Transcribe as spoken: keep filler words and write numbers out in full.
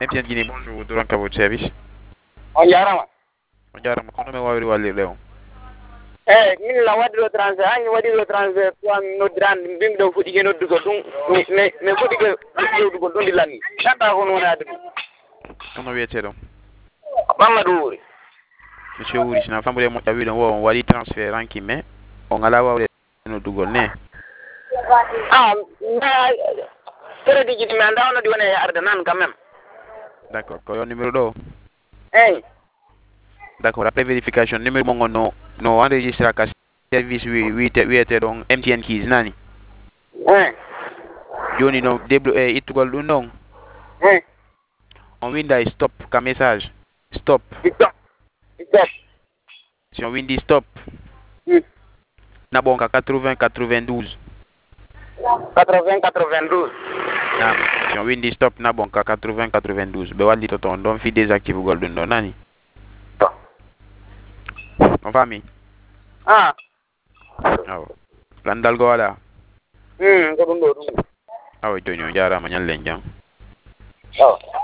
M T N Guinée, bonjour, Duranka votre service. On jarama. On jarama kono me wawri wallirde on. Eh, min la wadiro transfert, hani wadiro transfert tuan noddiran bim do fudi ke noddugo dum me me fudi ke noddugo dum dilani. Kata ko non adu. Kono wiyete ɗon. Mamadou Wuri. Monsieur Wuri sina fambude mo tawi ɗon wo on waɗi transfert ranki me on ala wawde noddugol ne. Ah, na crédit ji mi anda on di wona e arde nan quand même. D'accord, ko yo numéro ɗo. Eh. D'accord, après vérification numéro mo gon no no enregistre ka service wi wiyete wiyete ɗon M T N keys nani. Eh. Joni no deblo e ittugol ɗum ɗon. Eh. On winda stop ka message. Stop. Stop. Stop. Si on windi stop. Mm. Na bon ka quatre-vingts quatre-vingt-douze. quatre-vingts quatre-vingt-douze. Naam. Si on windi stop na bon ka quatre-vingts quatre-vingt-douze. Be walli to ton don fi désactive gol ɗum ɗon nani. On fami. Ah. Aw. Landal go wala. Hmm, ko ɗum ɗo ɗum. Aw joni on jarama ñallen jam. Aw.